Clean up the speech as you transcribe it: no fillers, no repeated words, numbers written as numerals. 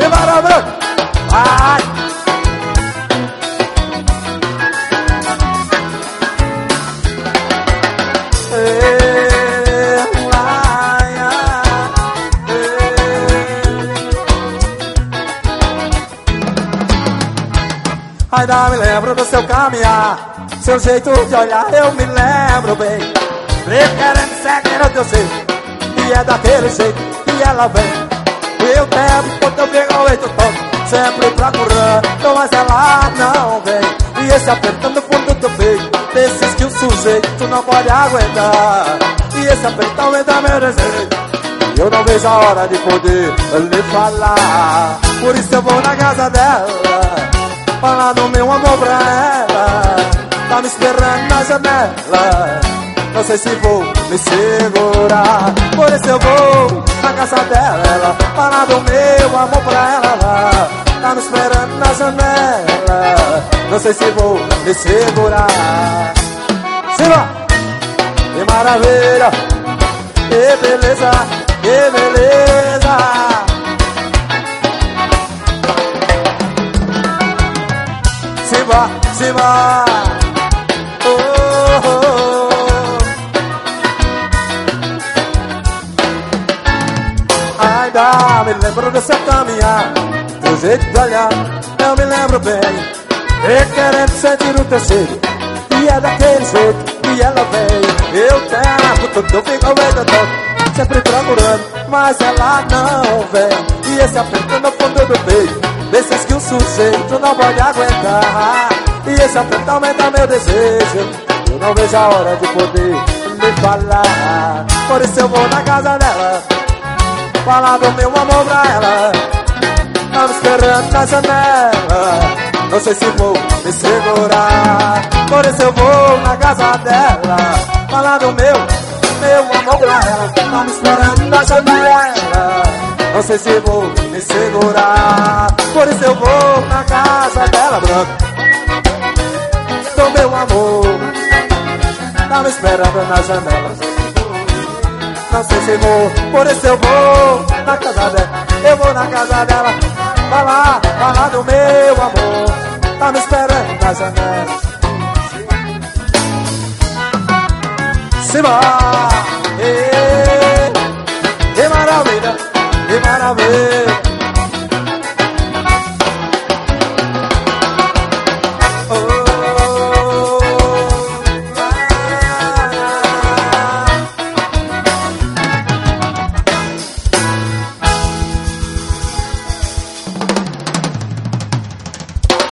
E maravilha. Vai. Ainda me lembro do seu caminhar, seu jeito de olhar, eu me lembro bem. Querendo seguir o teu jeito, e é daquele jeito que ela vem. Eu tempo, quando eu pego o jeito todo, sempre procurando, mas ela não vem. E esse aperto no fundo do peito, desses que o sujeito não pode aguentar. E esse aperto aumenta meu desejo, e eu não vejo a hora de poder lhe falar. Por isso eu vou na casa dela, falar do meu amor pra ela. Tá me esperando na janela, não sei se vou me segurar. Por isso eu vou na casa dela, falar do meu amor pra ela. Tá me esperando na janela, não sei se vou me segurar. Siga! Que maravilha, que beleza, que beleza. Simba, Simba. Oh, oh, oh. Ainda me lembro do seu caminhar, do jeito de olhar, eu me lembro bem. E querendo sentir o teu cheiro, e é daquele jeito que ela vem. Eu tempo, tudo fica o medo todo, sempre procurando, mas ela não vem. E esse aperto no fundo do peito, desses que o sujeito não pode aguentar. E esse aperto aumenta meu desejo, eu não vejo a hora de poder lhe falar. Por isso eu vou na casa dela, falar do meu amor pra ela. Tá me esperando na janela, não sei se vou me segurar. Por isso eu vou na casa dela, falar do meu amor pra ela. Tá me esperando na janela, não sei se vou me segurar. Por isso eu vou na casa dela, branco, do meu amor. Tá me esperando na janela, não sei se vou. Por isso eu vou na casa dela, eu vou na casa dela, falar do meu amor. Tá me esperando na janela. Simba! Que maravilha, que maravilha.